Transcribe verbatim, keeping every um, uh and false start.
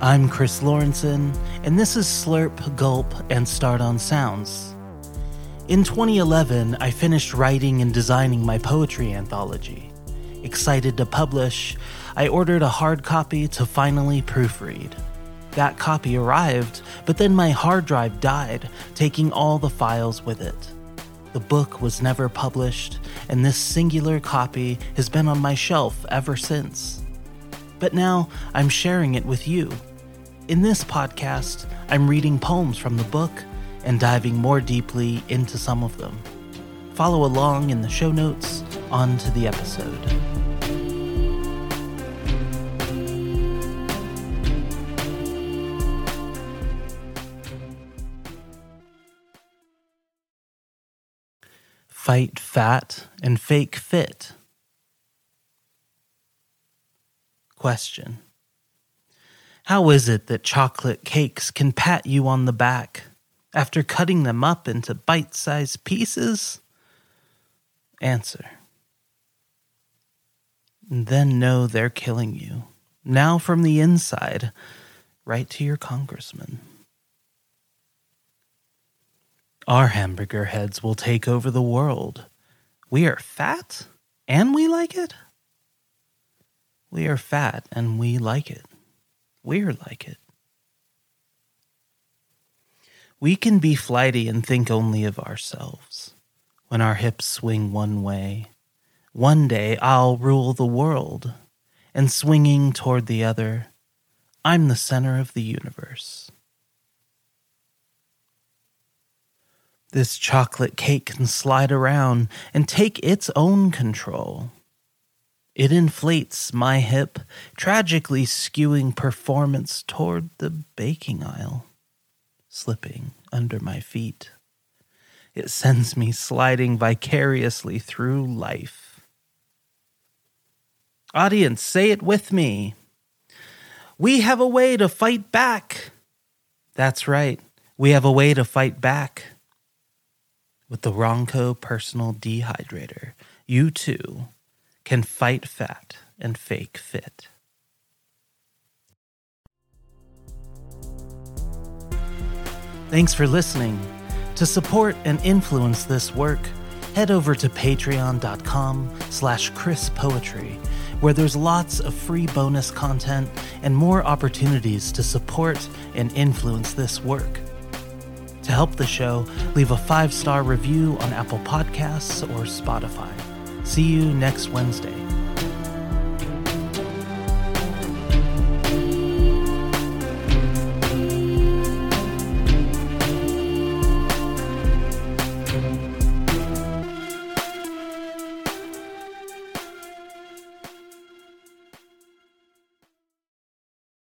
I'm Chris Lawrenson, and this is Slurp, Gulp, and Start on Sounds. In twenty eleven, I finished writing and designing my poetry anthology. Excited to publish, I ordered a hard copy to finally proofread. That copy arrived, but then my hard drive died, taking all the files with it. The book was never published, and this singular copy has been on my shelf ever since. But now I'm sharing it with you. In this podcast, I'm reading poems from the book and diving more deeply into some of them. Follow along in the show notes on to the episode. Fight fat and fake fit. Question. How is it that chocolate cakes can pat you on the back after cutting them up into bite-sized pieces? Answer. Then know they're killing you, now from the inside, right to your congressman. Our hamburger heads will take over the world. We are fat, and we like it? We are fat, and we like it. We're like it. We can be flighty and think only of ourselves. When our hips swing one way, one day I'll rule the world, and swinging toward the other, I'm the center of the universe. This chocolate cake can slide around and take its own control. It inflates my hip, tragically skewing performance toward the baking aisle, slipping under my feet. It sends me sliding vicariously through life. Audience, say it with me. We have a way to fight back. That's right, we have a way to fight back. With the Ronco Personal Dehydrator, you too can fight fat and fake fit. Thanks for listening. To support and influence this work, head over to patreon.com slash chrispoetry, where there's lots of free bonus content and more opportunities to support and influence this work. To help the show, leave a five-star review on Apple Podcasts or Spotify. See you next Wednesday.